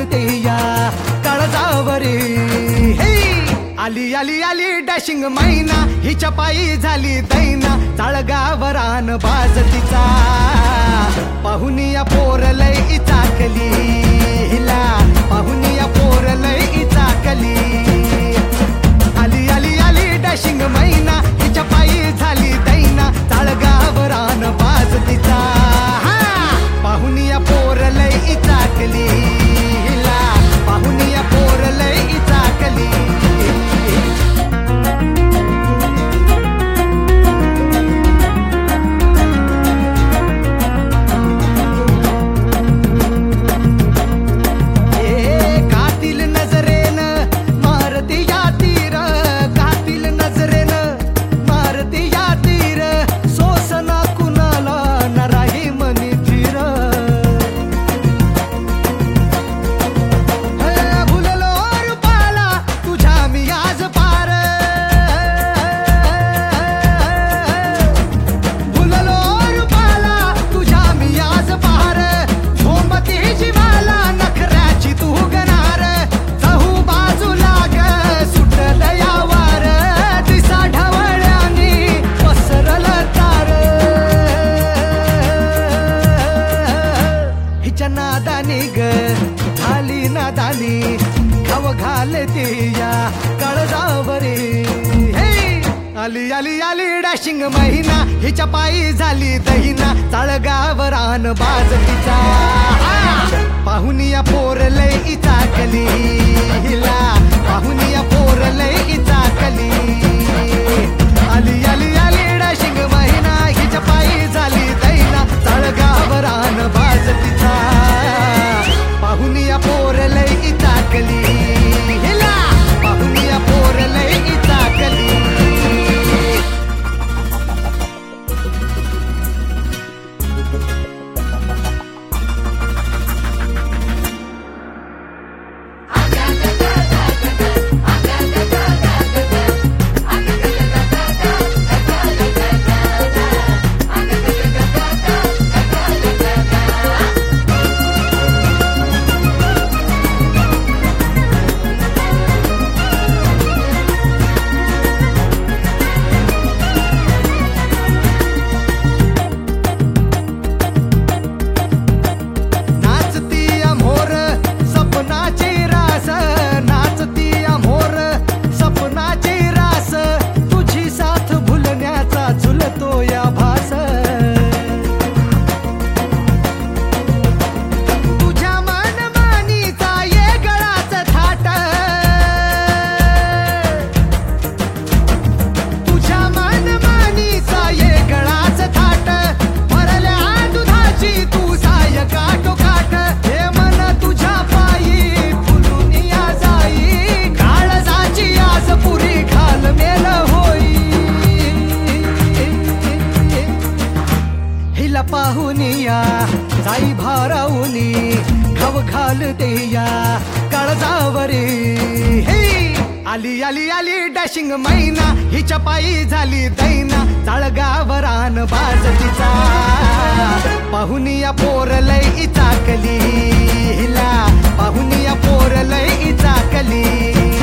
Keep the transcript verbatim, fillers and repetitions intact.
घालते या काळजावरी हे आली आली आली डॅशिंग मैना हिच्या पायी झाली दैना चाळगावरान बाज तिचा पाहुनिया पोरलय चाकली हिला पाहुनिया पोरलय चाकली आली आली आली डॅशिंग मैना हिच्या पायी झाली दैना चाळगावरान बाज तिचा पाहुनिया पोरलय चाकली हिला पाहुनिया पोरलय चाकली नादानी ग झाली नादानी घाव घालते या काळजावरी हे आली आली आली डॅशिंग महिना हिच्या पायी झाली दहिना चाळगावरान बाज तिचा पाहुनिया पोरलय चाकली हिला पाहुनिया पोरलय चाकली आली आली आली डॅशिंग महिना हिच्या पायी झाली दैना चाळगावरान बाज तिचा पाहुनिया पोरलय चाकली हिला पाहुनिया पोरलय चाकली पाहुनिया जाई भारावनी घाव घालते या काळजावरी हे आली आली आली डॅशिंग मैना हिच्या पायी झाली दैना चाळगावरान बाज तिचा पाहुनिया पोरलय चाकली हिला पाहुनिया पोरलय चाकली